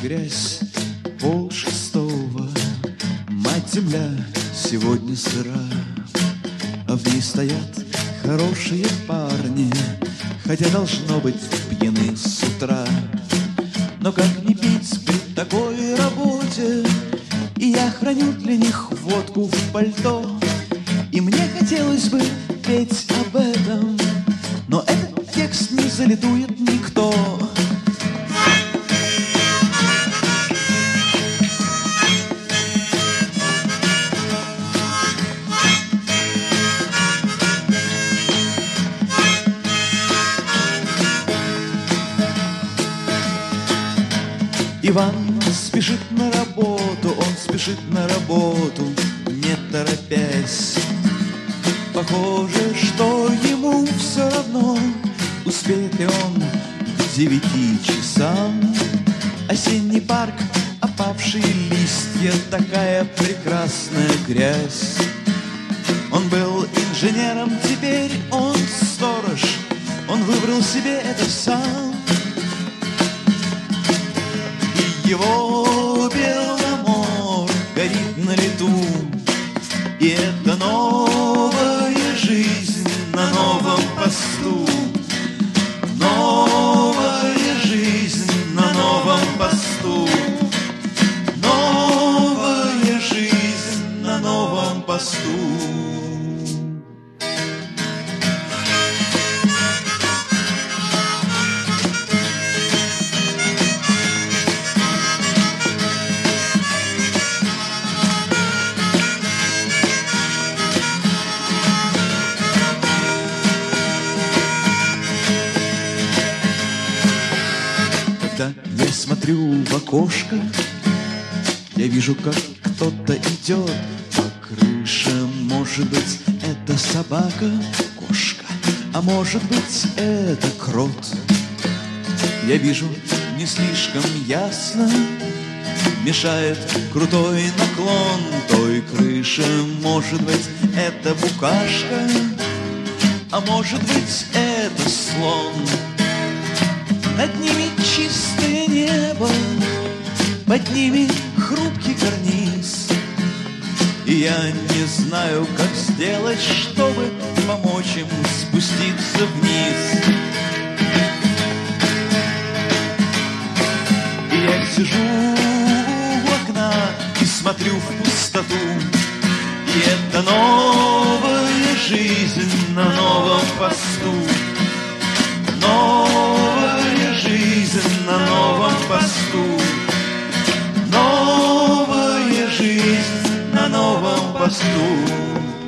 грязь, 5:30. Мать-земля сегодня сыра, а в ней стоят хорошие парни, хотя должно быть пьяны с утра. Но как не пить при такой работе? И я храню для них водку в пальто. И мне хотелось бы петь об этом, но этот текст не залитует никто. Иван спешит на работу, он спешит на работу, не торопясь. Похоже, что ему все равно, успеет ли он к 9 часам. Осенний парк, опавшие листья, такая прекрасная грязь. Он был инженером, теперь он сторож, он выбрал себе это сам. Его Беломор горит на лету, и это новая жизнь на новом посту. Новая жизнь на новом посту. Новая жизнь на новом посту. Когда я смотрю в окошко, я вижу, как кто-то идет по крыше. Может быть, это собака, кошка, а может быть, это крот. Я вижу не слишком ясно, мешает крутой наклон той крыши. Может быть, это букашка, а может быть, это слон. Над ними чистое небо, под ними хрупкий карниз. И я не знаю, как сделать, чтобы помочь им спуститься вниз. И я сижу у окна и смотрю в пустоту. И это новая жизнь на новом посту. Новая жизнь на новом посту. Новая жизнь на новом посту.